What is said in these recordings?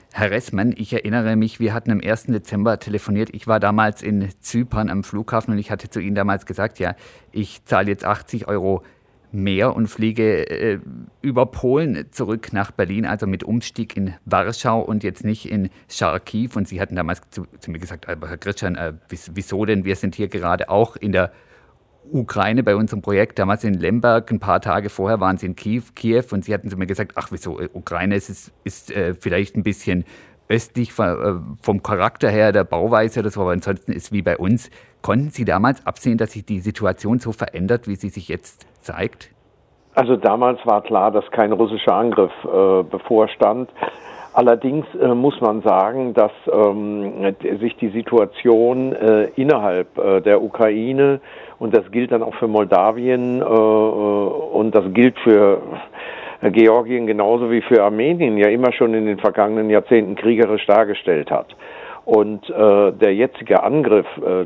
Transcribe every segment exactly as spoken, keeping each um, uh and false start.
Herr Ressmann, ich erinnere mich, wir hatten am ersten Dezember telefoniert. Ich war damals in Zypern am Flughafen und ich hatte zu Ihnen damals gesagt, ja, ich zahle jetzt achtzig Euro mehr und fliege äh, über Polen zurück nach Berlin, also mit Umstieg in Warschau und jetzt nicht in Charkiw. Und Sie hatten damals zu, zu mir gesagt, aber Herr Gritschan, äh, wieso denn? Wir sind hier gerade auch in der Ukraine bei unserem Projekt, damals in Lemberg, ein paar Tage vorher waren Sie in Kiew, Kiew und Sie hatten zu mir gesagt, ach wieso, Ukraine ist, ist, ist äh, vielleicht ein bisschen östlich vom, äh, vom Charakter her, der Bauweise oder so, aber ansonsten ist wie bei uns. Konnten Sie damals absehen, dass sich die Situation so verändert, wie sie sich jetzt zeigt? Also damals war klar, dass kein russischer Angriff äh, bevorstand. Allerdings äh, muss man sagen, dass ähm, sich die Situation äh, innerhalb äh, der Ukraine, und das gilt dann auch für Moldawien äh, und das gilt für Georgien genauso wie für Armenien, ja immer schon in den vergangenen Jahrzehnten kriegerisch dargestellt hat. Und äh, der jetzige Angriff äh,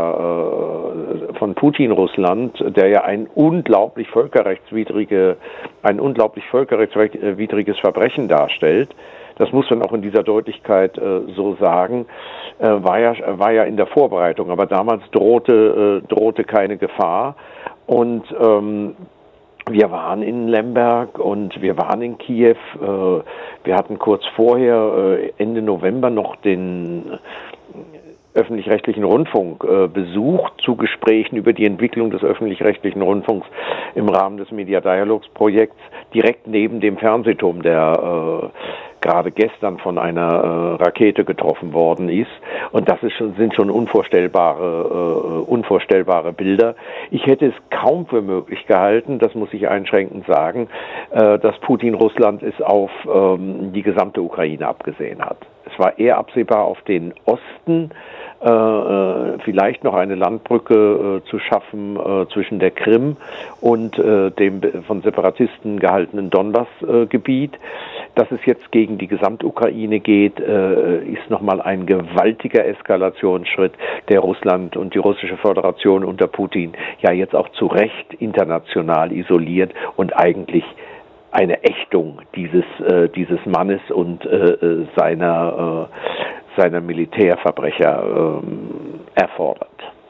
der, äh, von Putin-Russland, der ja ein unglaublich völkerrechtswidrige, ein unglaublich völkerrechtswidriges Verbrechen darstellt, das muss man auch in dieser Deutlichkeit äh, so sagen, äh, war ja, war ja in der Vorbereitung. Aber damals drohte, äh, drohte keine Gefahr. Und ähm, wir waren in Lemberg und wir waren in Kiew. Äh, wir hatten kurz vorher, äh, Ende November, noch den öffentlich-rechtlichen Rundfunk äh, besucht zu Gesprächen über die Entwicklung des öffentlich-rechtlichen Rundfunks im Rahmen des Media Dialogs Projekts, direkt neben dem Fernsehturm, der äh, gerade gestern von einer äh, Rakete getroffen worden ist. Und das ist schon, sind schon unvorstellbare, äh, unvorstellbare Bilder. Ich hätte es kaum für möglich gehalten, das muss ich einschränkend sagen, äh, dass Putin Russland es auf ähm, die gesamte Ukraine abgesehen hat. Es war eher absehbar auf den Osten, äh, vielleicht noch eine Landbrücke äh, zu schaffen äh, zwischen der Krim und äh, dem von Separatisten gehaltenen Donbass-Gebiet. Äh, Dass es jetzt gegen die Gesamtukraine geht, äh, ist nochmal ein gewaltiger Eskalationsschritt, der Russland und die Russische Föderation unter Putin ja jetzt auch zu Recht international isoliert und eigentlich eine Ächtung dieses äh, dieses Mannes und äh, seiner äh, seiner Militärverbrecher äh, erfordert.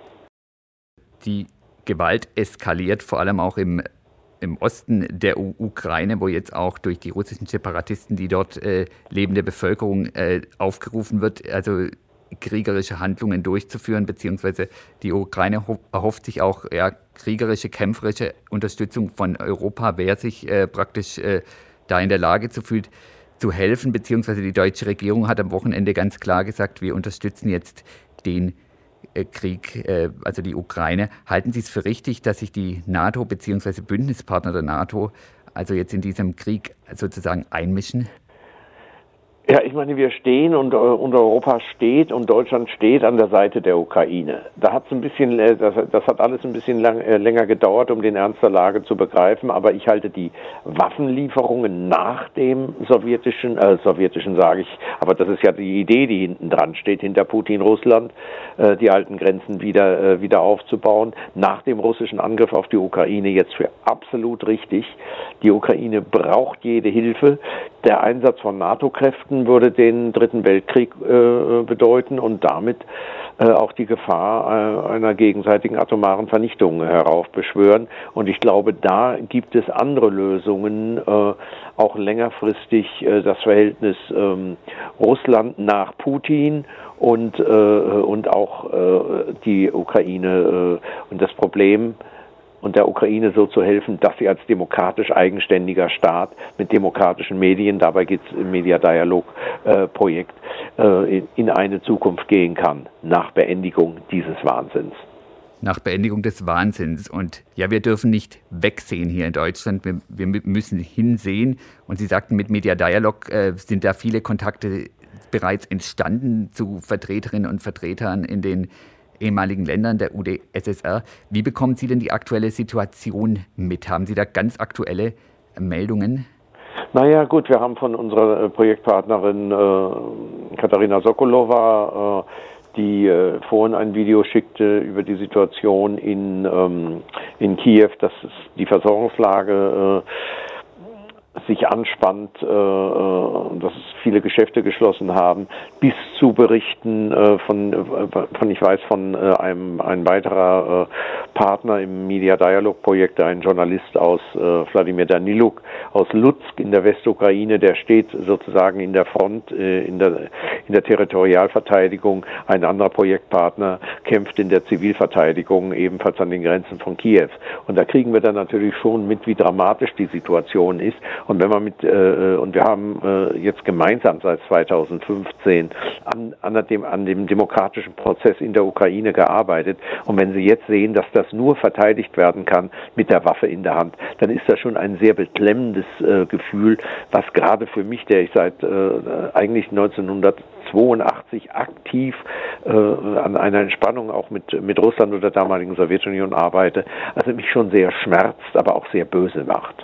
Die Gewalt eskaliert vor allem auch im im Osten der U- Ukraine, wo jetzt auch durch die russischen Separatisten, die dort äh, lebende Bevölkerung äh, aufgerufen wird, also kriegerische Handlungen durchzuführen, beziehungsweise die Ukraine ho- erhofft sich auch ja, kriegerische, kämpferische Unterstützung von Europa, wer sich äh, praktisch äh, da in der Lage zu fühlt, zu helfen, beziehungsweise die deutsche Regierung hat am Wochenende ganz klar gesagt, wir unterstützen jetzt den Krieg, also die Ukraine. Halten Sie es für richtig, dass sich die NATO bzw. Bündnispartner der NATO also jetzt in diesem Krieg sozusagen einmischen? Ja, ich meine, wir stehen und, und Europa steht und Deutschland steht an der Seite der Ukraine. Da hat's ein bisschen, das, das hat alles ein bisschen lang, äh, länger gedauert, um den Ernst der Lage zu begreifen. Aber ich halte die Waffenlieferungen nach dem sowjetischen, äh, sowjetischen sage ich, aber das ist ja die Idee, die hinten dran steht, hinter Putin Russland, äh, die alten Grenzen wieder, äh, wieder aufzubauen, nach dem russischen Angriff auf die Ukraine jetzt für absolut richtig. Die Ukraine braucht jede Hilfe. Der Einsatz von NATO-Kräften würde den Dritten Weltkrieg äh, bedeuten und damit äh, auch die Gefahr äh, einer gegenseitigen atomaren Vernichtung heraufbeschwören. Und ich glaube, da gibt es andere Lösungen, äh, auch längerfristig äh, das Verhältnis äh, Russland nach Putin und, äh, und auch äh, die Ukraine äh, und das Problem, und der Ukraine so zu helfen, dass sie als demokratisch eigenständiger Staat mit demokratischen Medien, dabei geht es im Media Dialog äh, Projekt, äh, in, in eine Zukunft gehen kann, nach Beendigung dieses Wahnsinns. Nach Beendigung des Wahnsinns. Und ja, wir dürfen nicht wegsehen hier in Deutschland, wir, wir müssen hinsehen. Und Sie sagten, mit Media Dialog äh, sind da viele Kontakte bereits entstanden zu Vertreterinnen und Vertretern in den ehemaligen Ländern der U d S S R. Wie bekommen Sie denn die aktuelle Situation mit? Haben Sie da ganz aktuelle Meldungen? Naja, gut, wir haben von unserer Projektpartnerin äh, Katharina Sokolova, äh, die äh, vorhin ein Video schickte über die Situation in, ähm, in Kiew, dass die Versorgungslage äh, sich anspannt, äh, dass viele Geschäfte geschlossen haben, bis zu Berichten äh, von, von, ich weiß, von äh, einem ein weiterer äh, Partner im Media Dialog Projekt, ein Journalist aus äh, Wladimir Daniluk aus Lutsk in der Westukraine, der steht sozusagen in der Front, äh, in der in der Territorialverteidigung. Ein anderer Projektpartner kämpft in der Zivilverteidigung, ebenfalls an den Grenzen von Kiew. Und da kriegen wir dann natürlich schon mit, wie dramatisch die Situation ist. Und wenn man mit äh, und wir haben äh, jetzt gemeinsam seit zweitausendfünfzehn an, an, dem, an dem demokratischen Prozess in der Ukraine gearbeitet. Und wenn Sie jetzt sehen, dass das nur verteidigt werden kann mit der Waffe in der Hand, dann ist das schon ein sehr beklemmendes äh, Gefühl, was gerade für mich, der ich seit äh, eigentlich neunzehnhundertzweiundachtzig aktiv äh, an einer Entspannung auch mit, mit Russland oder der damaligen Sowjetunion arbeite, also mich schon sehr schmerzt, aber auch sehr böse macht.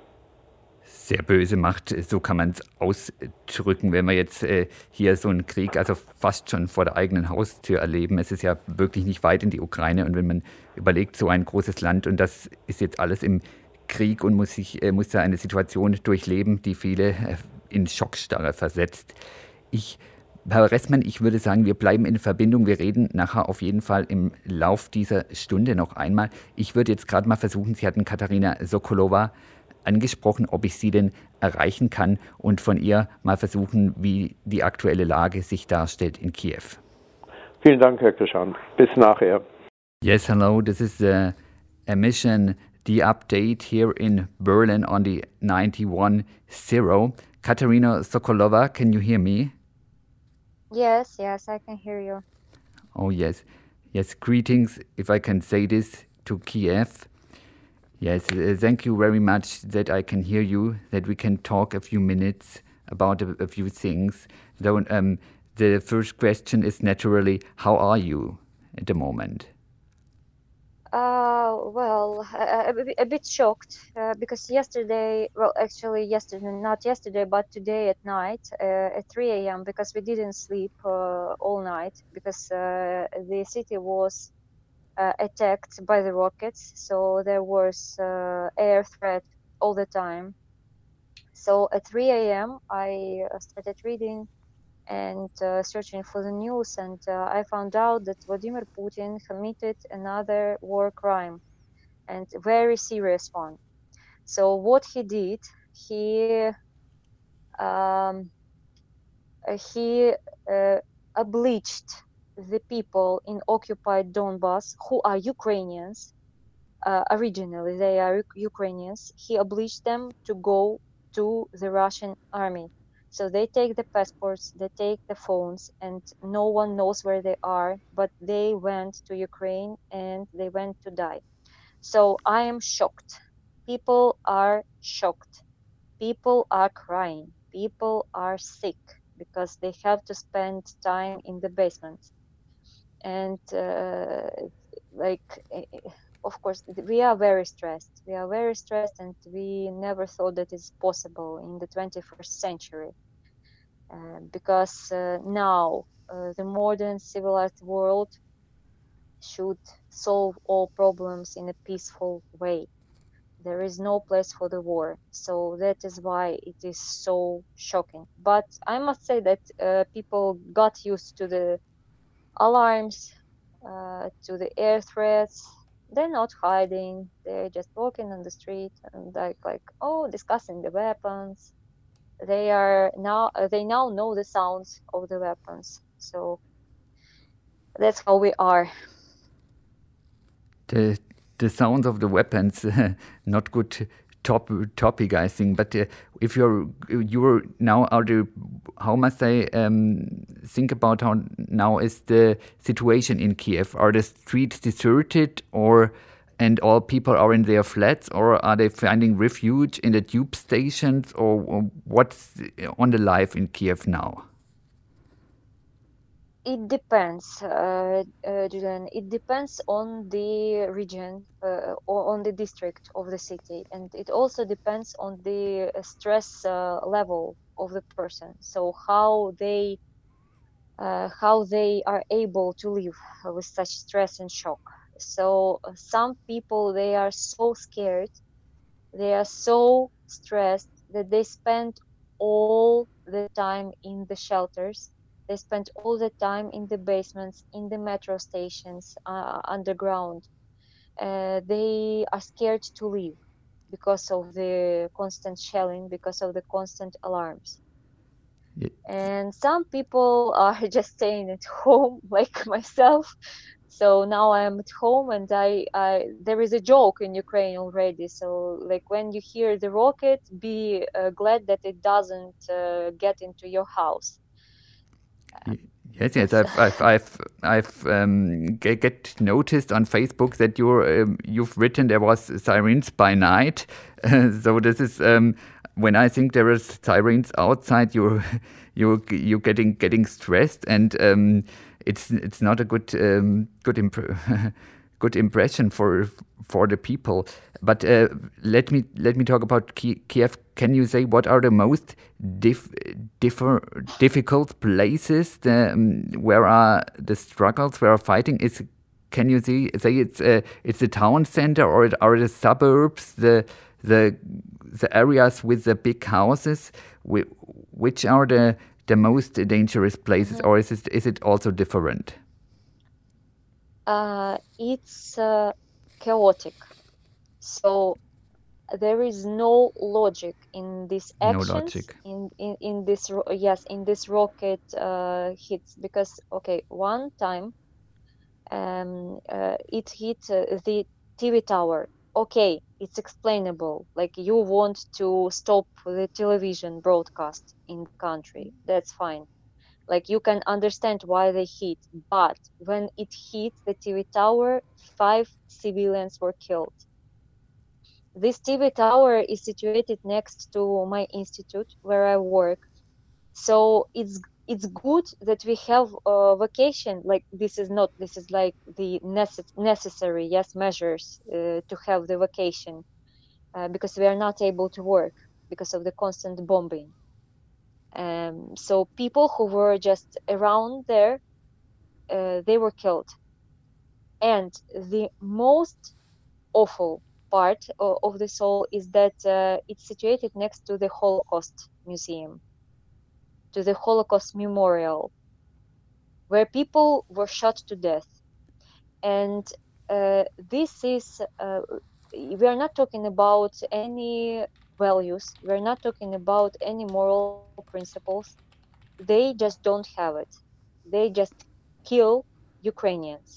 Sehr böse macht, so kann man es ausdrücken, wenn wir jetzt äh, hier so einen Krieg, also fast schon vor der eigenen Haustür erleben. Es ist ja wirklich nicht weit in die Ukraine und wenn man überlegt, so ein großes Land und das ist jetzt alles im Krieg und muss, sich, äh, muss da eine Situation durchleben, die viele äh, in Schockstarre versetzt. Ich, Herr Ressmann, ich würde sagen, wir bleiben in Verbindung. Wir reden nachher auf jeden Fall im Lauf dieser Stunde noch einmal. Ich würde jetzt gerade mal versuchen, Sie hatten Katarina Sokolowa angesprochen, ob ich sie denn erreichen kann und von ihr mal versuchen, wie die aktuelle Lage sich darstellt in Kiew. Vielen Dank, Herr Krishan. Bis nachher. Yes, hello. This is the emission, the update here in Berlin on the ninety-one zero. Katarina Sokolova, can you hear me? Yes, yes, I can hear you. Oh, yes. Yes, greetings, if I can say this, to Kiev. Yes, uh, thank you very much that I can hear you, that we can talk a few minutes about a, a few things. So, um, the first question is naturally, how are you at the moment? Uh, well, a, a, a bit shocked uh, because yesterday, well, actually yesterday, not yesterday, but today at night uh, at three a.m. because we didn't sleep uh, all night because uh, the city was Uh, attacked by the rockets, so there was uh, air threat all the time. So at three a.m. I started reading and uh, searching for the news, and uh, I found out that Vladimir Putin committed another war crime, and very serious one. So what he did, he um, he uh, obliged the people in occupied Donbass, who are Ukrainians, uh, originally they are Ukrainians, he obliged them to go to the Russian army. So they take the passports, they take the phones, and no one knows where they are, but they went to Ukraine and they went to die. So I am shocked. People are shocked. People are crying. People are sick because they have to spend time in the basement. And uh, like, of course, we are very stressed. We are very stressed, and we never thought that it's possible in the twenty-first century. Uh, because uh, now uh, the modern civilized world should solve all problems in a peaceful way. There is no place for the war. So that is why it is so shocking. But I must say that uh, people got used to the alarms, uh, to the air threats. They're not hiding. They're just walking on the street and like, like oh, discussing the weapons. They are now. Uh, they now know the sounds of the weapons. So that's how we are. The the sounds of the weapons, not good top topic, I think. But uh, if you're you're now out of, how must I um, think about how now is the situation in Kiev? Are the streets deserted, or and all people are in their flats, or are they finding refuge in the tube stations, or, or what's on the life in Kiev now? It depends, uh, uh, Julian. It depends on the region uh, or on the district of the city, and it also depends on the stress uh, level of the person. So how they uh, how they are able to live with such stress and shock. So uh, some people, they are so scared, they are so stressed that they spent all the time in the shelters. They spent all the time in the basements, in the metro stations, uh, underground. Uh, they are scared to leave because of the constant shelling, because of the constant alarms. Yeah. And some people are just staying at home, like myself. So now I'm at home, and I, I there is a joke in Ukraine already. So like when you hear the rocket, be uh, glad that it doesn't uh, get into your house. Yes, yes, It's I've, I've, I've, I've um, get, get noticed on Facebook that you're, um, you've written there was sirens by night. Uh, so this is um, when I think there is sirens outside, you're, you're, you're getting getting stressed, and um, it's it's not a good um, good imp- good impression for for the people. But uh, let me let me talk about Ki- Kiev. Can you say what are the most dif- differ, difficult places the, um, where are the struggles, where are fighting? Is can you see, say it's uh, it's the town center, or it are the suburbs, the the the areas with the big houses? Wh- Which are the the most dangerous places, or is it is it also different? uh, it's uh, chaotic. So there is no logic in these No actions, logic. in in, in this ro- yes, in this rocket uh, hits, because okay, one time um uh, it hit uh, the T V tower. Okay, it's explainable, like you want to stop the television broadcast in the country, that's fine, like you can understand why they hit. But when it hit the T V tower, five civilians were killed. This T V tower is situated next to my institute where I work. So it's it's good that we have a vacation. Like this is not this is like the necess- necessary, yes, measures uh, to have the vacation, uh, because we are not able to work because of the constant bombing. Um, so people who were just around there, uh, they were killed. And the most awful part o- of the soul is that uh, it's situated next to the Holocaust Museum, to the Holocaust Memorial, where people were shot to death. And uh, this is, uh, we are not talking about any values, we're not talking about any moral principles. They just don't have it. They just kill Ukrainians.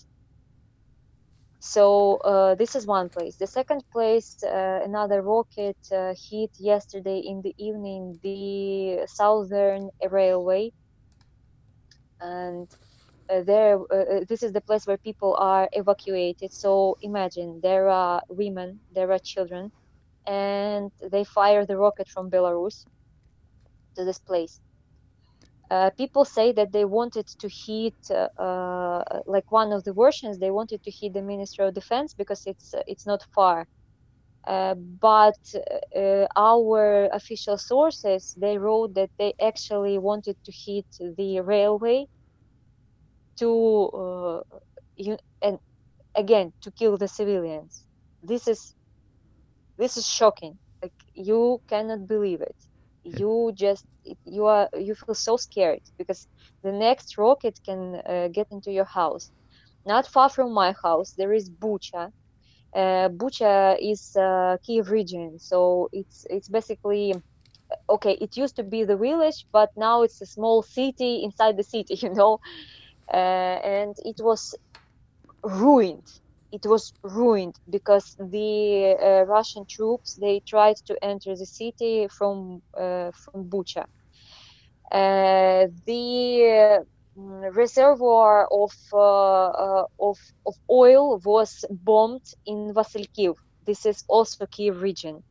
So uh, this is one place. The second place, uh, another rocket uh, hit yesterday in the evening the Southern Railway, and uh, there, uh, uh, this is the place where people are evacuated. So imagine there are women, there are children, and they fire the rocket from Belarus to this place. Uh, people say that they wanted to hit, uh, uh, like one of the versions, they wanted to hit the Ministry of Defense because it's uh, it's not far. Uh, but uh, our official sources, they wrote that they actually wanted to hit the railway to uh, you, and again to kill the civilians. This is this is shocking. Like you cannot believe it. You just you are you feel so scared because the next rocket can uh, get into your house. Not far from my house, there is Bucha. Uh, Bucha is uh, Kiev region, so it's it's basically okay. It used to be the village, but now it's a small city inside the city, you know, uh, and it was ruined. It was ruined because the uh, Russian troops, they tried to enter the city from uh, from Bucha. Uh, the mm, reservoir of, uh, uh, of of oil was bombed in Vasilkiv. This is also Kiev region.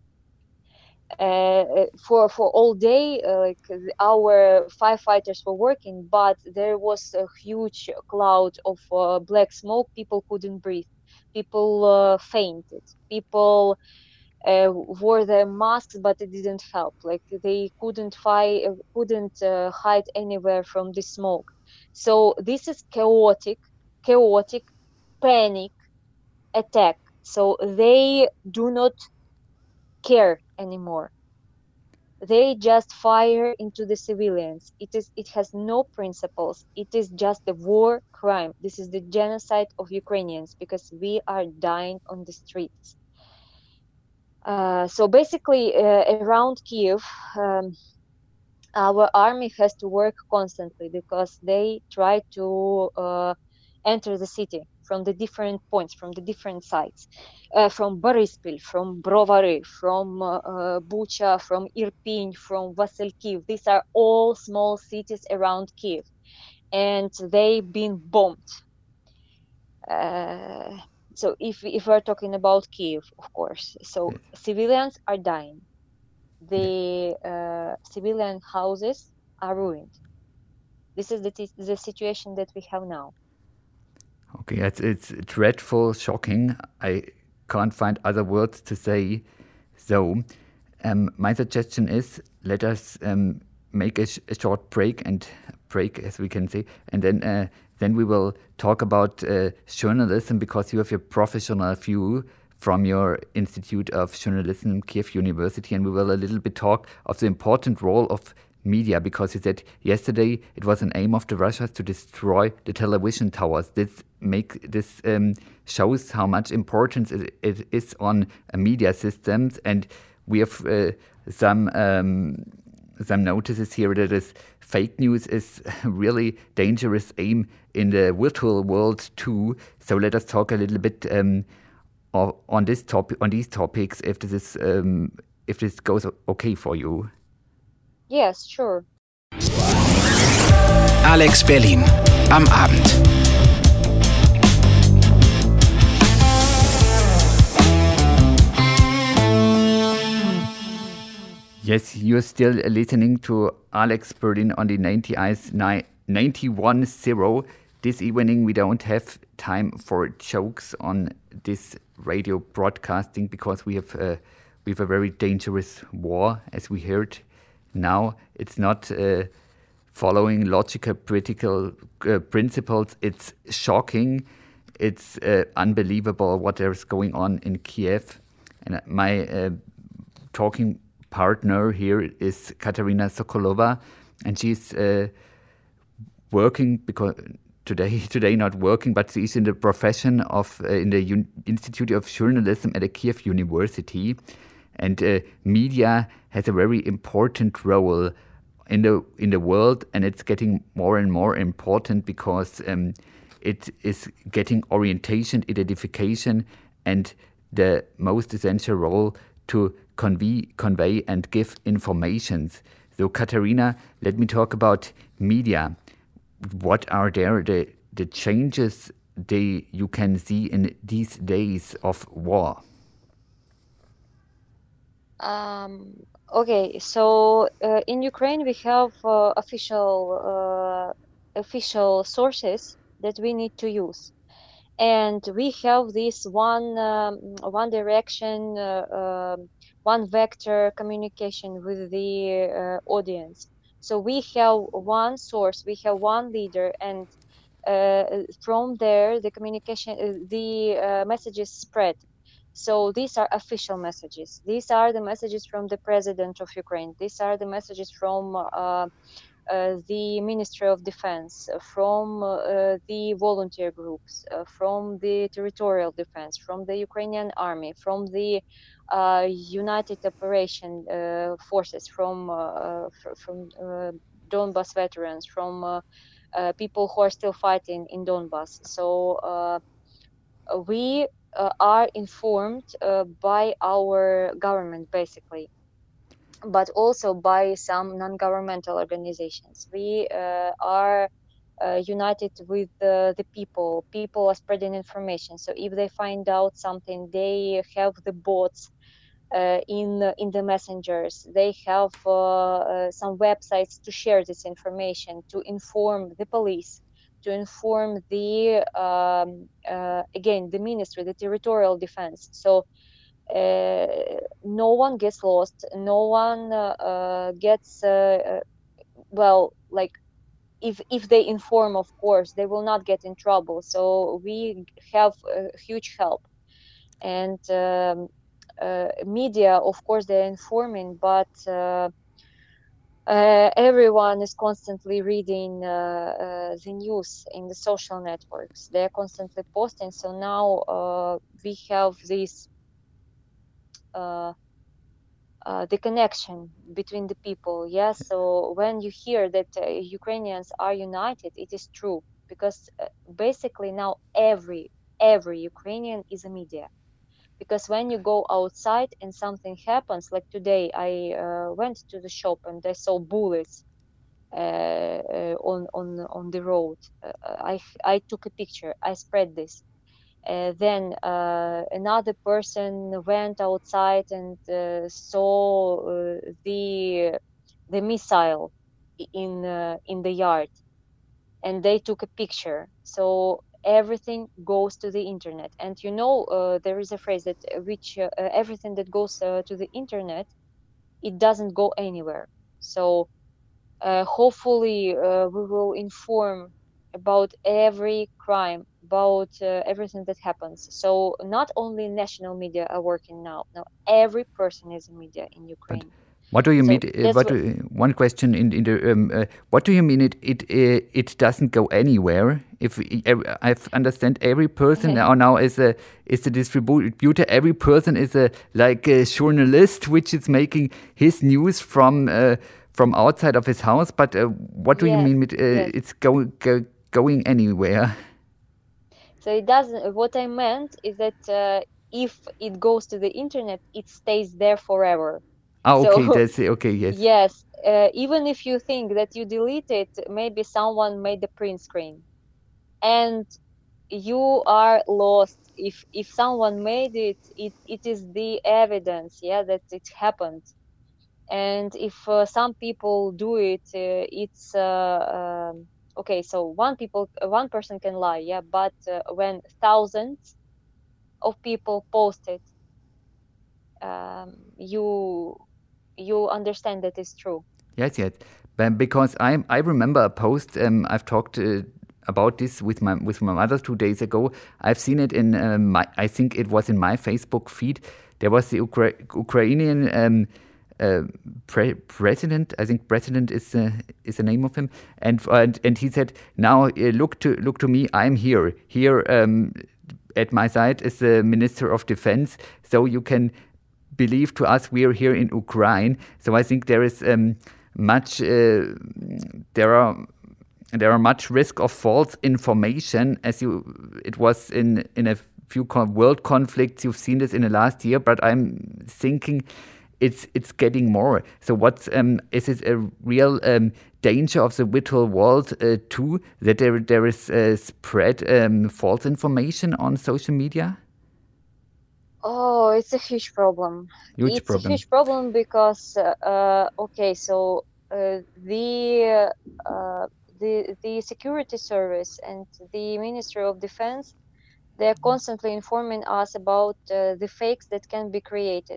Uh, for for all day, uh, like our firefighters were working, but there was a huge cloud of uh, black smoke. People couldn't breathe. People uh, fainted. People uh, wore their masks, but it didn't help. Like they couldn't fight, couldn't uh, hide anywhere from the smoke. So this is chaotic, chaotic panic attack. So they do not care anymore. They just fire into the civilians. It is it has no principles. It is just a war crime. This is the genocide of Ukrainians because we are dying on the streets. Uh, so basically, uh, around Kiev, um, our army has to work constantly because they try to uh, enter the city from the different points, from the different sides, uh, from Boryspil, from Brovary, from uh, uh, Bucha, from Irpin, from Vasilkiv. These are all small cities around Kiev, and they've been bombed. Uh, so if if we're talking about Kiev, of course, so Yes. civilians are dying. Yeah. The uh, civilian houses are ruined. This is the t- the situation that we have now. Okay, it's, it's dreadful, shocking. I can't find other words to say. So, um, my suggestion is let us um, make a, sh- a short break and break, as we can say, and then uh, then we will talk about uh, journalism because you have your professional view from your Institute of Journalism, Kiev University, and we will a little bit talk of the important role of media because you said yesterday it was an aim of the Russians to destroy the television towers. This make this um, shows how much importance it, it is on uh, media systems, and we have uh, some um, some notices here that is fake news is a really dangerous aim in the virtual world too. So let us talk a little bit um, of, on this topic on these topics if this is um, if this goes okay for you. Yes, sure. Alex Berlin am Abend. Yes, you're still listening to Alex Berlin on the ninety Ice ninety-one zero. This evening we don't have time for jokes on this radio broadcasting because we have uh, we have a very dangerous war, as we heard. Now it's not uh, following logical political uh, principles. It's shocking. It's uh, unbelievable what there's going on in Kiev. And my uh, talking partner here is Katerina Sokolova, and she's uh, working because today today not working, but she's in the profession of uh, in the Un- Institute of Journalism at the Kiev University. And uh, media has a very important role in the in the world, and it's getting more and more important because um, it is getting orientation, identification, and the most essential role to convey, convey and give informations. So, Katerina, let me talk about media. What are there the the changes they you can see in these days of war? Um, okay, so uh, in Ukraine we have uh, official uh, official sources that we need to use, and we have this one um, one direction, uh, um one vector communication with the uh, audience. So we have one source, we have one leader, and uh, from there the communication, uh, the uh, messages spread. So these are official messages. These are the messages from the president of Ukraine. These are the messages from uh, uh, the Ministry of Defense, uh, from uh, the volunteer groups, uh, from the territorial defense, from the Ukrainian army, from the uh, United Operation uh, Forces, from uh, f- from uh, Donbas veterans, from uh, uh, people who are still fighting in Donbas. So uh, we uh, are informed uh, by our government, basically, but also by some non-governmental organizations. We uh, are uh, united with uh, the people. People are spreading information. So if they find out something, they have the bots uh, in in the messengers. They have uh, uh, some websites to share this information, to inform the police, to inform the um, uh, again the ministry, the territorial defense. So uh, no one gets lost. No one uh, uh, gets uh, uh, well, like if if they inform, of course, they will not get in trouble. So we have a huge help, and um, uh, media, of course, they're informing, but uh, uh, everyone is constantly reading uh, uh, the news in the social networks. They're constantly posting. So now uh, we have this uh, uh, the connection between the people. Yes. So when you hear that uh, Ukrainians are united, it is true because uh, basically now every every Ukrainian is a media. Because when you go outside and something happens, like today, I uh, went to the shop and I saw bullets uh, uh, on on on the road. Uh, I I took a picture. I spread this. Uh, then uh, another person went outside and uh, saw uh, the the missile in uh, in the yard, and they took a picture. So everything goes to the internet, and you know uh, there is a phrase that uh, which uh, uh, everything that goes uh, to the internet, it doesn't go anywhere. So uh, hopefully uh, we will inform about every crime, about uh, everything that happens. So not only national media are working now. Now every person is in media in But Ukraine. what do you So mean? Uh, that's what what. do, one question in, in the um, uh, what do you mean? It it uh, it doesn't go anywhere. If we- ev- I understand, every person now now is a is a distributor. Every person is a like a journalist, which is making his news from uh, from outside of his house. But uh, what do you Yes, mean with uh, yes. it's go, go, going anywhere? So it doesn't. What I meant is that uh, if it goes to the internet, it stays there forever. Ah, okay, So that's okay. Yes. yes, uh, even if you think that you delete it, maybe someone made the print screen, and you are lost. If if someone made it, it it is the evidence, yeah, that it happened. And if uh, some people do it, uh, it's uh, um, okay. So one people, one person can lie, yeah, but uh, when thousands of people post it, um, you you understand that it's true. Yes, yes. But because I I remember a post. Um, I've talked uh, about this with my with my mother two days ago. I've seen it in uh, my. I think it was in my Facebook feed. There was the Ukra- Ukrainian um, uh, pre- president. I think president is uh, is the name of him. And and, and he said, "Now uh, look to look to me. I'm here. Here um, at my side is the Minister of Defense. So you can believe to us we are here in Ukraine." So I think there is um, much uh, there are there are much risk of false information, as you it was in in a few con- world conflicts. You've seen this in the last year, but I'm thinking it's it's getting more. So what's um, is it a real um, danger of the virtual world uh, too, that there there is uh, spread um, false information on social media? Oh, it's a huge problem. Huge It's a problem. huge problem because uh, uh, okay, so uh, the uh, the the security service and the Ministry of Defense, they're constantly informing us about uh, the fakes that can be created.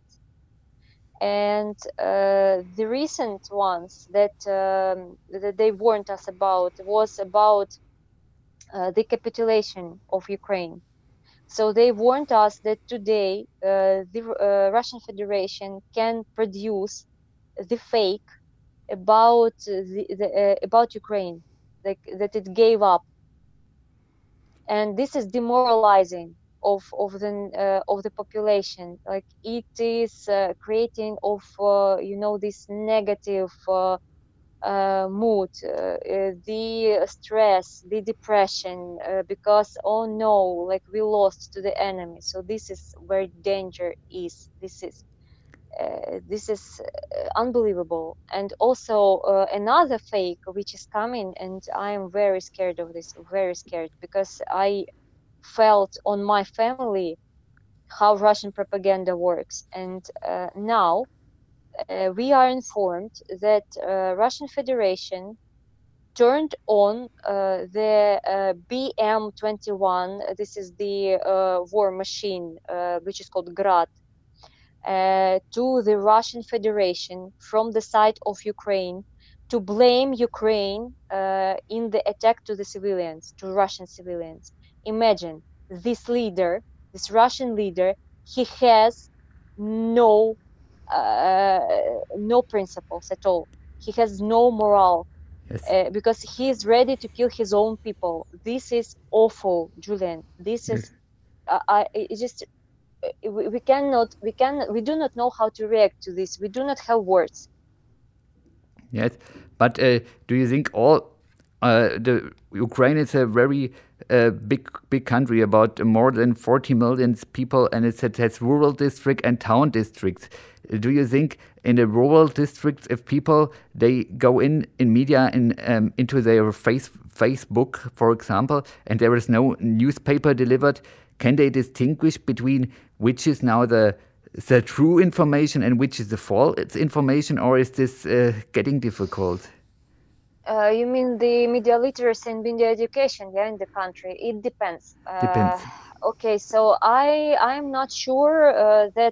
And uh, the recent ones that um, that they warned us about was about uh, the capitulation of Ukraine. So they warned us that today uh, the uh, Russian Federation can produce the fake about the, the uh, about Ukraine, like that it gave up, and this is demoralizing of of the uh, of the population. Like it is uh, creating of uh, you know this negative uh, uh, mood, uh, uh, the stress, the depression, uh, because oh no, like we lost to the enemy. So this is where danger is. This is uh, this is uh, unbelievable. And also uh, another fake which is coming, and I am very scared of this, very scared, because I felt on my family how Russian propaganda works. And uh, now uh, we are informed that uh, Russian Federation turned on uh, the uh, B M twenty-one. This is the uh, war machine, uh, which is called Grad, uh, to the Russian Federation from the side of Ukraine to blame Ukraine uh, in the attack to the civilians, to Russian civilians. Imagine this leader, this Russian leader, he has no uh, no principles at all. He has no morale. Yes. Uh, because he is ready to kill his own people. This is awful, Julian. This Yes. is, uh, I it just uh, we, we cannot we can we do not know how to react to this. We do not have words. Yes, but uh, do you think all uh, the Ukraine is a very uh, big big country, about more than forty million people, and it has rural district and town districts. Do you think in the rural districts, if people they go in in media in um, into their face Facebook, for example, and there is no newspaper delivered, can they distinguish between which is now the the true information and which is the false information, or is this uh, getting difficult? Uh, you mean the media literacy and media education, yeah, in the country? It depends. Uh, Depends. okay, so I I'm not sure uh, that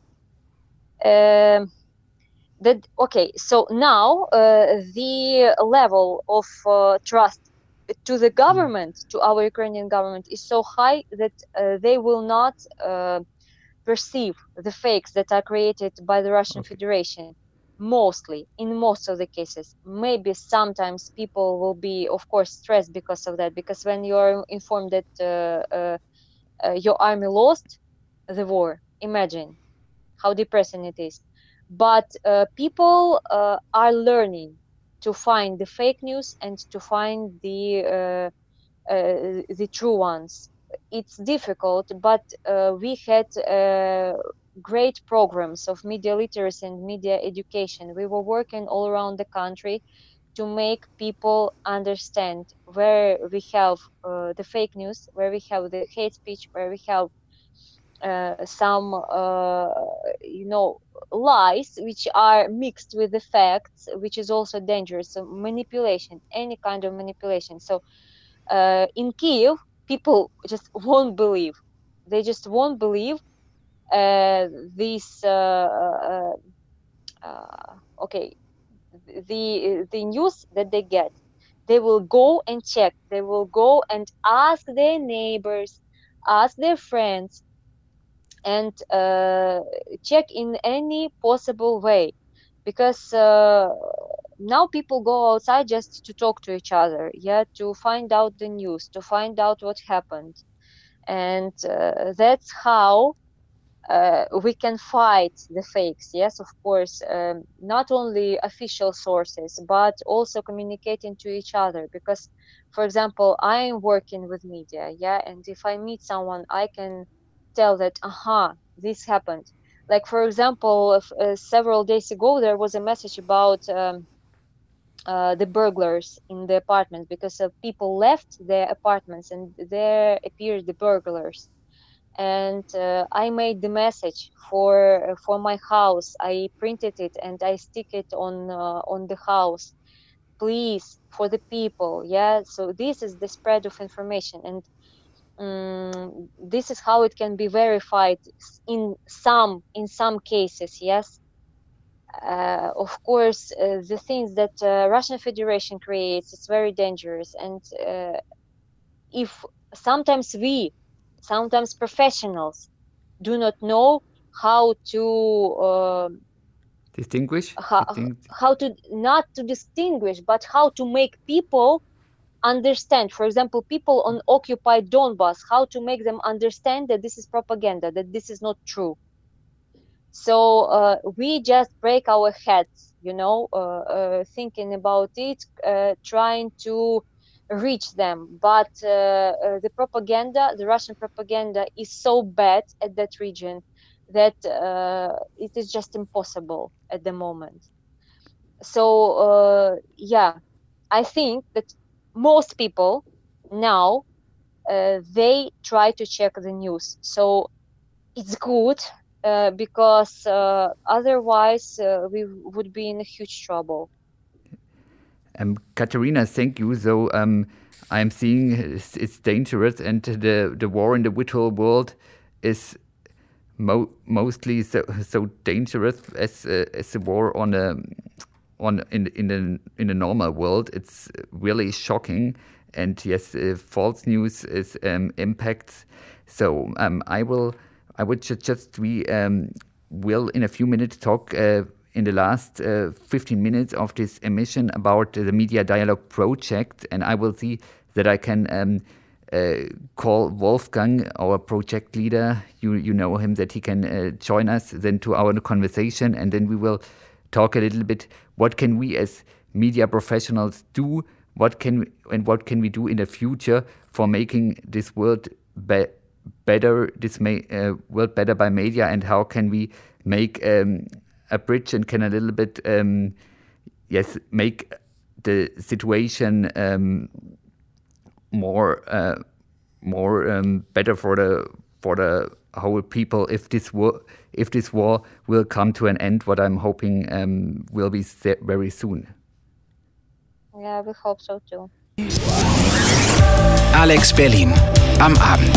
uh, that okay. So now uh, the level of uh, trust to the government, to our Ukrainian government, is so high that uh, they will not uh, perceive the fakes that are created by the Russian Okay. Federation. Mostly, in most of the cases. Maybe sometimes people will be, of course, stressed because of that, because when you're informed that uh, uh, uh, your army lost the war, imagine how depressing it is. But uh, people uh, are learning to find the fake news and to find the uh, uh, the true ones. It's difficult, but uh, we had uh, great programs of media literacy and media education. We were working all around the country to make people understand where we have uh, the fake news, where we have the hate speech, where we have uh, some, uh, you know, lies which are mixed with the facts, which is also dangerous. So manipulation, any kind of manipulation. So uh, in Kiev, people just won't believe. They just won't believe uh, this. Uh, uh, uh, okay, the the news that they get. They will go and check. They will go and ask their neighbors, ask their friends, and uh, check in any possible way, because uh, now people go outside just to talk to each other, yeah, to find out the news, to find out what happened, and uh, that's how uh, we can fight the fakes. Yes, of course, um, not only official sources, but also communicating to each other, because for example, I am working with media, yeah, and if I meet someone, I can tell that, aha, this happened. Like for example, if, uh, several days ago there was a message about um, uh, the burglars in the apartments, because uh, people left their apartments and there appeared the burglars, and uh, I made the message for for my house. I printed it and I stick it on uh, on the house. Please, for the people, yeah. So this is the spread of information, and um, this is how it can be verified in some in some cases. Yes, uh, of course, uh, the things that uh, Russian Federation creates, it's very dangerous, and uh, if sometimes we, sometimes professionals, do not know how to uh, Distinguish? how, Distinct. how to not to distinguish, but how to make people understand. For example, people on occupied Donbass, how to make them understand that this is propaganda, that this is not true. So uh, we just break our heads, you know, uh, uh, thinking about it, uh, trying to reach them. But uh, uh, the propaganda, the Russian propaganda, is so bad at that region that uh, it is just impossible at the moment. So uh, yeah, I think that most people now uh, they try to check the news. So it's good uh, because uh, otherwise uh, we would be in a huge trouble. Um, Katerina, thank you. So um, I'm seeing it's, it's dangerous, and the, the war in the virtual world is mo- mostly so so dangerous as uh, as the war on a on in in the in the normal world. It's really shocking, and yes, uh, false news is um, impacts. So um, I will I would ju- just we um, will in a few minutes talk. Uh, in the last uh, fifteen minutes of this emission about the Media Dialogue project, and I will see that I can um, uh, call Wolfgang, our project leader. You you know him, that he can uh, join us then to our conversation, and then we will talk a little bit. What can we as media professionals do? What can we, and what can we do in the future for making this world be- better, this ma- uh, world better by media, and how can we make um, a bridge and can a little bit, um, yes, make the situation um, more, uh, more um, better for the for the whole people. If this war, if this war will come to an end, what I'm hoping um, will be se- very soon. Yeah, we hope so too. Alex Berlin am Abend.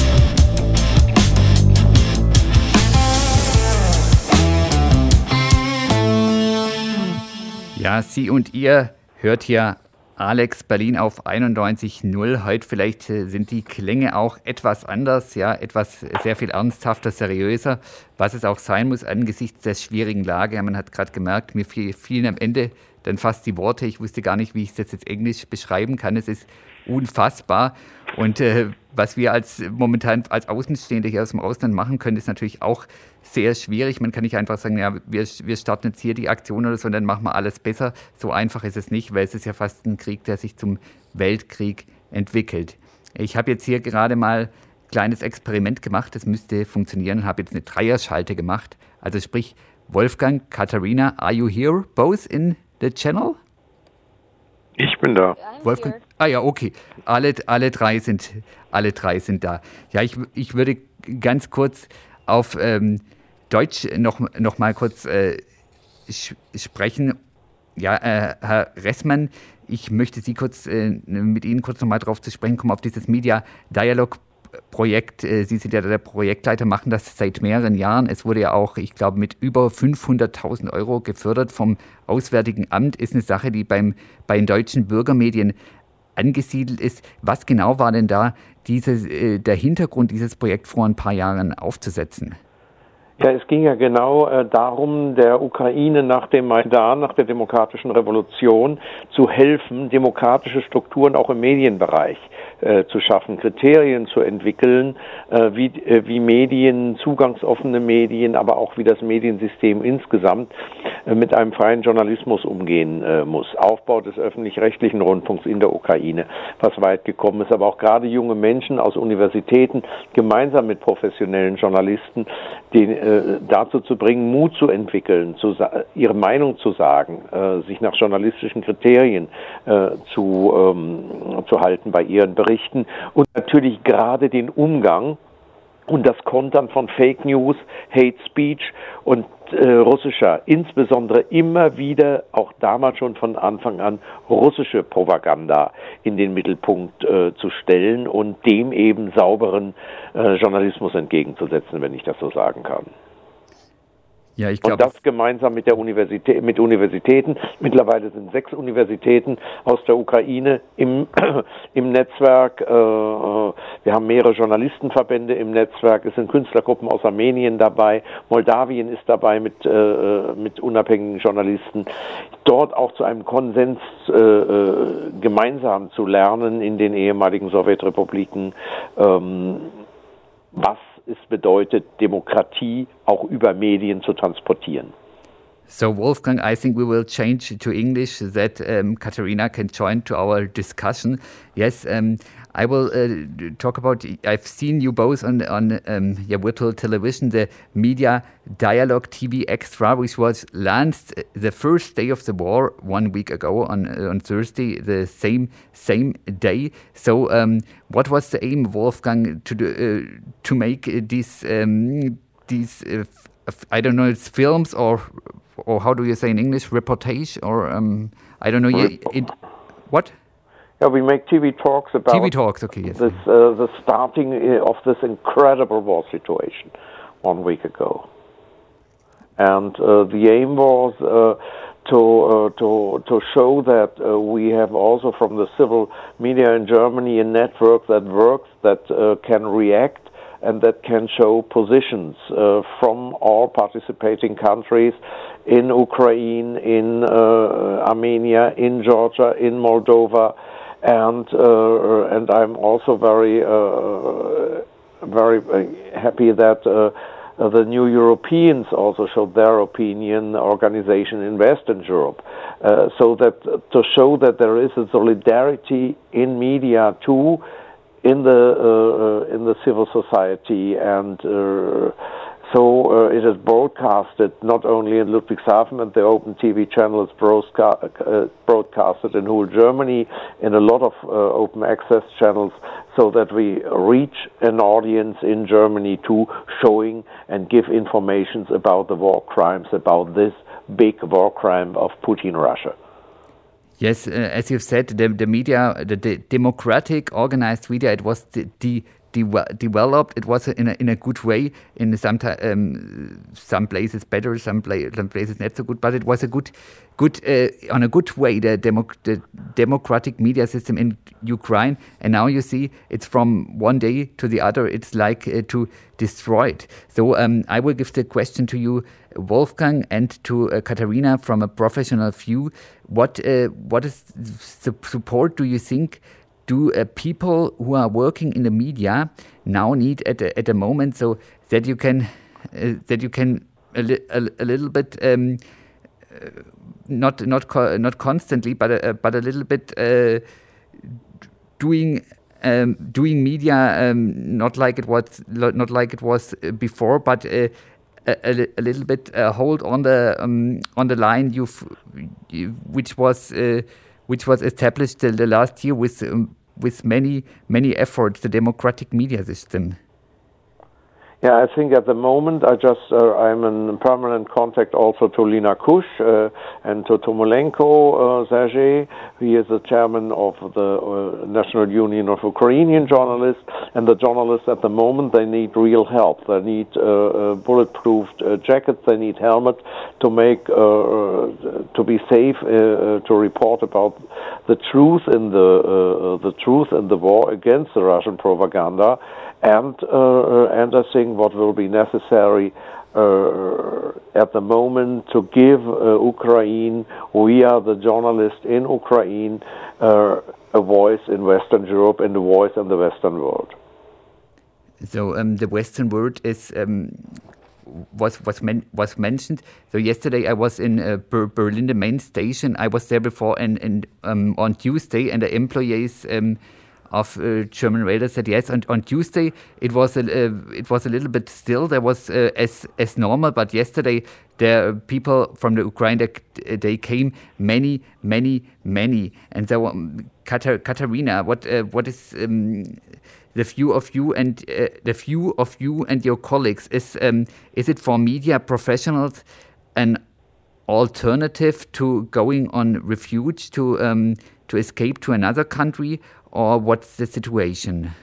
Ja, Sie und ihr hört hier Alex Berlin auf einundneunzig Komma null. Heute vielleicht sind die Klänge auch etwas anders, ja, etwas sehr viel ernsthafter, seriöser, was es auch sein muss angesichts der schwierigen Lage. Man hat gerade gemerkt, mir fielen am Ende dann fast die Worte. Ich wusste gar nicht, wie ich das jetzt Englisch beschreiben kann. Es ist unfassbar. Und äh, was wir als momentan als Außenstehende hier aus dem Ausland machen können, ist natürlich auch sehr schwierig. Man kann nicht einfach sagen, ja, wir, wir starten jetzt hier die Aktion oder so und dann machen wir alles besser. So einfach ist es nicht, weil es ist ja fast ein Krieg, der sich zum Weltkrieg entwickelt. Ich habe jetzt hier gerade mal ein kleines Experiment gemacht. Das müsste funktionieren. Ich habe jetzt eine Dreierschalte gemacht. Also sprich, Wolfgang, Katharina, are you here? Both in the channel? Ich bin da. Wolfgang? Ah ja, okay. Alle, alle, drei sind, alle drei sind da. Ja, ich, ich würde ganz kurz auf ähm, Deutsch noch, noch mal kurz äh, sch- sprechen. Ja, äh, Herr Ressmann, ich möchte Sie kurz äh, mit Ihnen kurz noch mal drauf zu sprechen kommen, auf dieses Media Dialogue Projekt. Sie sind ja der Projektleiter, machen das seit mehreren Jahren. Es wurde ja auch, ich glaube, mit über fünfhunderttausend Euro gefördert vom Auswärtigen Amt. Ist eine Sache, die beim, bei den deutschen Bürgermedien angesiedelt ist. Was genau war denn da dieses, äh, der Hintergrund, dieses Projekt vor ein paar Jahren aufzusetzen? Ja, es ging ja genau äh, darum, der Ukraine nach dem Maidan, nach der demokratischen Revolution zu helfen, demokratische Strukturen auch im Medienbereich äh, zu schaffen, Kriterien zu entwickeln, äh, wie, äh, wie Medien, zugangsoffene Medien, aber auch wie das Mediensystem insgesamt äh, mit einem freien Journalismus umgehen äh, muss. Aufbau des öffentlich-rechtlichen Rundfunks in der Ukraine, was weit gekommen ist, aber auch gerade junge Menschen aus Universitäten gemeinsam mit professionellen Journalisten, den äh, dazu zu bringen, Mut zu entwickeln, zu sa- ihre Meinung zu sagen, äh, sich nach journalistischen Kriterien äh, zu, ähm, zu halten bei ihren Berichten und natürlich gerade den Umgang und das Kontern von Fake News, Hate Speech und äh, russischer, insbesondere immer wieder, auch damals schon von Anfang an, russische Propaganda in den Mittelpunkt äh, zu stellen und dem eben sauberen äh, Journalismus entgegenzusetzen, wenn ich das so sagen kann. Ja, ich glaub, und das gemeinsam mit der Universität, mit Universitäten. Mittlerweile sind sechs Universitäten aus der Ukraine im, im Netzwerk. Äh, wir haben mehrere Journalistenverbände im Netzwerk. Es sind Künstlergruppen aus Armenien dabei. Moldawien ist dabei mit, äh, mit unabhängigen Journalisten. Dort auch zu einem Konsens äh, gemeinsam zu lernen in den ehemaligen Sowjetrepubliken, ähm, was es bedeutet, Demokratie auch über Medien zu transportieren. So Wolfgang, I think we will change to English that um, Katharina can join to our discussion. Yes, um, I will uh, talk about, I've seen you both on, on um, yeah, virtual television, the Media Dialogue T V Extra, which was launched the first day of the war one week ago on uh, on Thursday, the same same day. So um, what was the aim, Wolfgang, to do, uh, to make uh, these, um, these uh, f- I don't know, it's films or or how do you say in English, reportage, or um, I don't know. Yeah, it, what? Yeah, we make T V talks about T V talks. Okay, yes. This uh, the starting of this incredible war situation one week ago, and uh, the aim was uh, to uh, to to show that uh, we have also from the civil media in Germany a network that works, that uh, can react and that can show positions uh, from all participating countries in Ukraine, in uh, Armenia, in Georgia, in Moldova, and uh, and I'm also very uh, very happy that uh, the new Europeans also showed their opinion organization in Western Europe, uh, so that to show that there is a solidarity in media too, in the uh, in the civil society, and uh, so uh, it is broadcasted not only in Ludwigshafen, and the Open T V channel is broadcast, uh, broadcasted in whole Germany, in a lot of uh, open access channels, so that we reach an audience in Germany too, showing and give information about the war crimes, about this big war crime of Putin Russia. Yes, uh, as you've said, the, the media, the, the democratic organized media, it was the, the de- developed. It was in a in a good way. In some um, some places better, some, play, some places not so good. But it was a good, good uh, on a good way. The, democ- the democratic media system in Ukraine, and now you see it's from one day to the other. It's like uh, to destroy it. So um, I will give the question to you, Wolfgang, and to uh, Katharina from a professional view. What uh, what is the support do you think do uh, people who are working in the media now need at a, at the moment, so that you can uh, that you can a, li- a, a little bit um, uh, not not co- not constantly, but a, but a little bit uh, doing. Um, doing media um, not like it was not like it was before, but uh, a, a little bit uh, hold on the um, on the line you've you, which was uh, which was established the, the last year with um, with many many efforts, the democratic media system. Yeah, I think at the moment I just uh, I'm in permanent contact also to Lina Kush uh, and to Tomolenko uh, Sergei. He is the chairman of the uh, National Union of Ukrainian Journalists, and the journalists at the moment, they need real help. They need uh, uh, bulletproof uh, jackets. They need helmets to make uh, to be safe uh, uh, to report about the truth in the uh, the truth in the war against the Russian propaganda. And uh, and I think what will be necessary uh, at the moment to give uh, Ukraine, we are the journalists in Ukraine, uh, a voice in Western Europe and a voice in the Western world. So um, the Western world is um, was was men- was mentioned. So yesterday I was in uh, Ber- Berlin, the main station. I was there before, and and um, on Tuesday, and the employees. Um, of uh, German radar said yes. And on Tuesday it was a uh, it was a little bit still. There was uh, as as normal, but yesterday the people from the Ukraine they, they came many many many. And so um, Katar- Katharina, what uh, what is um, the view of you and uh, the view of you and your colleagues? Is um, is it for media professionals an alternative to going on refuge to um, to escape to another country? Or what's the situation?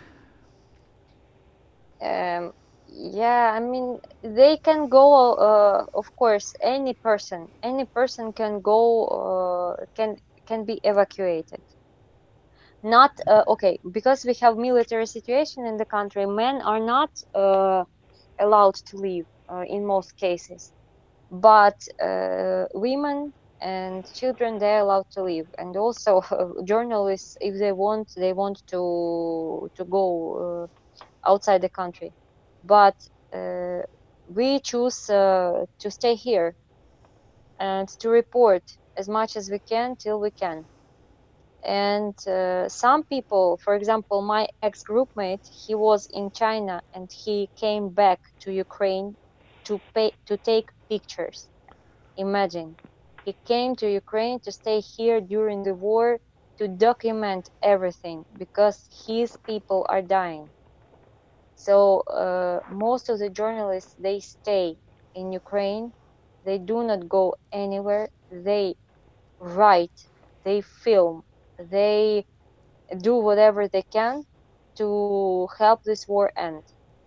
Um, yeah, I mean, they can go. Uh, of course, any person, any person can go. Uh, can can be evacuated. Not uh, okay, because we have military situation in the country. Men are not uh, allowed to leave uh, in most cases, but uh, women and children, they're allowed to leave. And also uh, journalists, if they want, they want to to go uh, outside the country. But uh, we choose uh, to stay here and to report as much as we can till we can. And uh, some people, for example, my ex-groupmate, he was in China and he came back to Ukraine to pay to take pictures. Imagine. He came to Ukraine to stay here during the war to document everything because his people are dying. So uh, most of the journalists, they stay in Ukraine. They do not go anywhere. They write, they film, they do whatever they can to help this war end.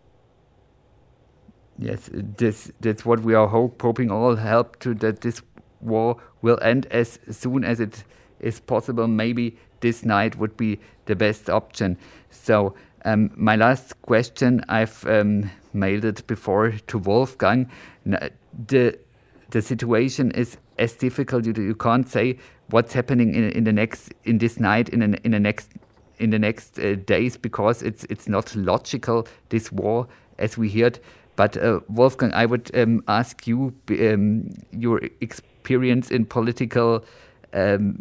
Yes, this that's what we are hope, hoping all help to that this war will end as soon as it is possible. Maybe this night would be the best option. So Um, my last question, I've um, mailed it before to Wolfgang. The the situation is as difficult. You, you can't say what's happening in, in the next in this night in the, in the next in the next uh, days, because it's it's not logical, this war as we heard. But uh, Wolfgang, I would um, ask you um, your experience in political um,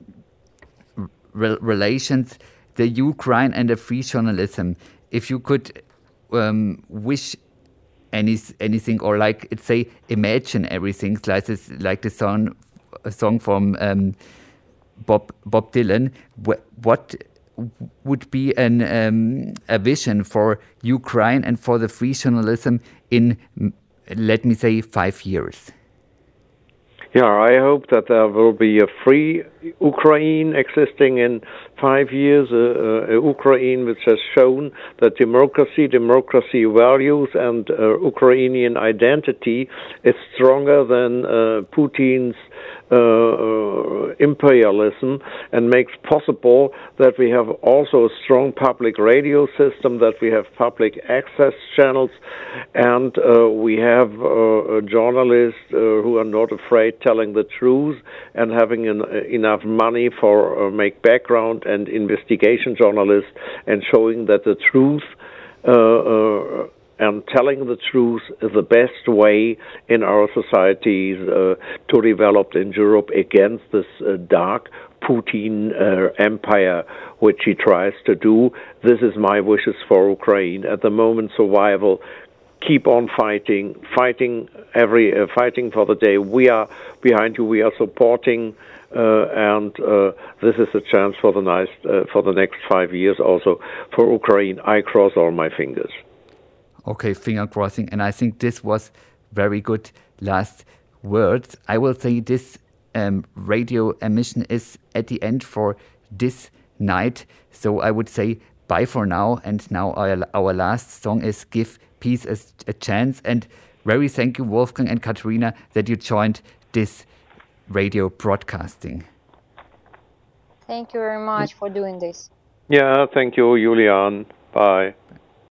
re relations, the Ukraine and the free journalism. If you could um, wish any anything, or like it's say imagine everything, like this, like the song, a song from um, Bob Bob Dylan. Wh what would be an um, a vision for Ukraine and for the free journalism in, let me say, five years? Yeah, I hope that there will be a free Ukraine existing in five years, uh, uh, a Ukraine which has shown that democracy, democracy values, and uh, Ukrainian identity is stronger than uh, Putin's uh, uh, imperialism, and makes possible that we have also a strong public radio system, that we have public access channels, and uh, we have uh, journalists uh, who are not afraid telling the truth and having an, uh, enough money for uh, make background and investigation journalists, and showing that the truth uh, uh, and telling the truth is the best way in our societies uh, to develop in Europe against this uh, dark Putin uh, empire, which he tries to do. This is my wishes for Ukraine. At the moment, survival. Keep on fighting, fighting every, uh, fighting for the day. We are behind you. We are supporting, uh, and uh, this is a chance for the nice, uh, for the next five years. Also for Ukraine, I cross all my fingers. Okay, finger crossing, and I think this was very good last words. I will say this um, radio emission is at the end for this night, so I would say bye for now. And now our, our last song is Give Peace a, a Chance. And very thank you, Wolfgang and Katharina, that you joined this radio broadcasting. Thank you very much for doing this. Yeah, thank you, Julian. Bye.